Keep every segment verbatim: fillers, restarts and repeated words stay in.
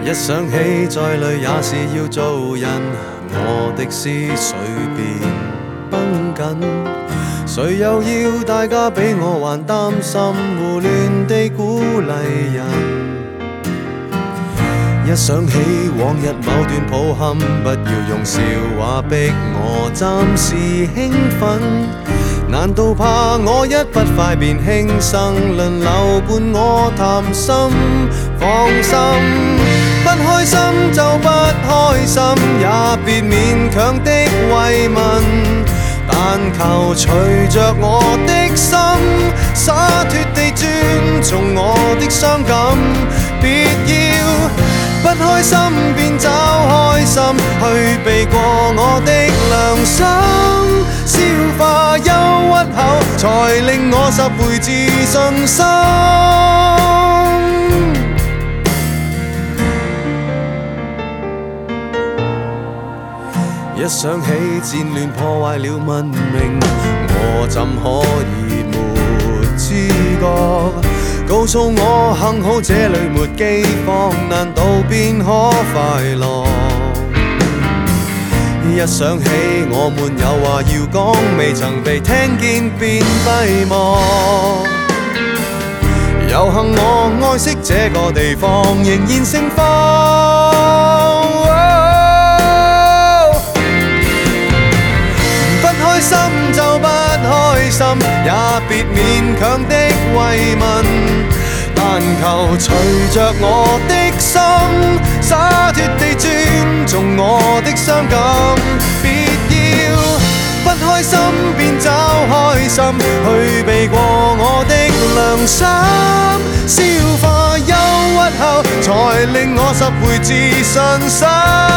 一想起再累也是要做人，我的思緒便繃緊。誰又要大家比我還擔心，胡亂地鼓勵人。一想起往日某段抱憾，不要用笑話逼我暫時興奮。難道怕我一不快便輕生，輪流伴我談心？放心，不開心就不開心，也別勉強的慰問。但求隨着我的心，灑脱地尊重我的傷感。別要不開心便找開心，去避過我的良心。消化憂鬱後，才令我拾回自信心。一想起戰亂破壞了文明，我怎可以沒知覺？告訴我幸好這裏沒饑荒，難道便可快樂？一想起我們有話要講，未曾被聽見便閉幕。有幸我愛惜這個地方，仍然盛放。開心就不開心，也別勉強的慰問。但求隨着我的心，灑脱地尊重我的傷感。別要不開心便找開心，去避過我的良心。消化憂鬱後，才令我拾回自信心。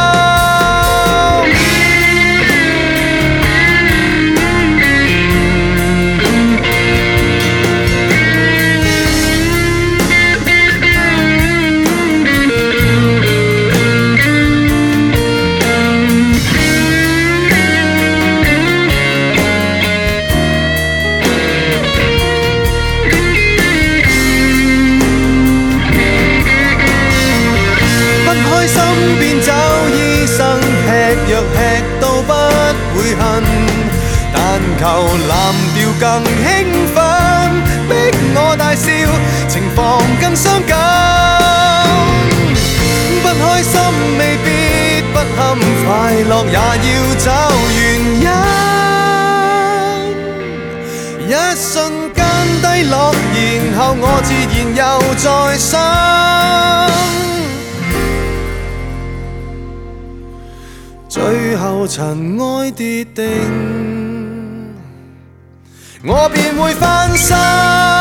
若吃到不會恨，但求藍調更興奮，逼我大笑，情況更傷感。不開心未必不堪，快樂也要找原因。一瞬間低落，然後我自然又再生。最後塵埃跌定，我便會翻身。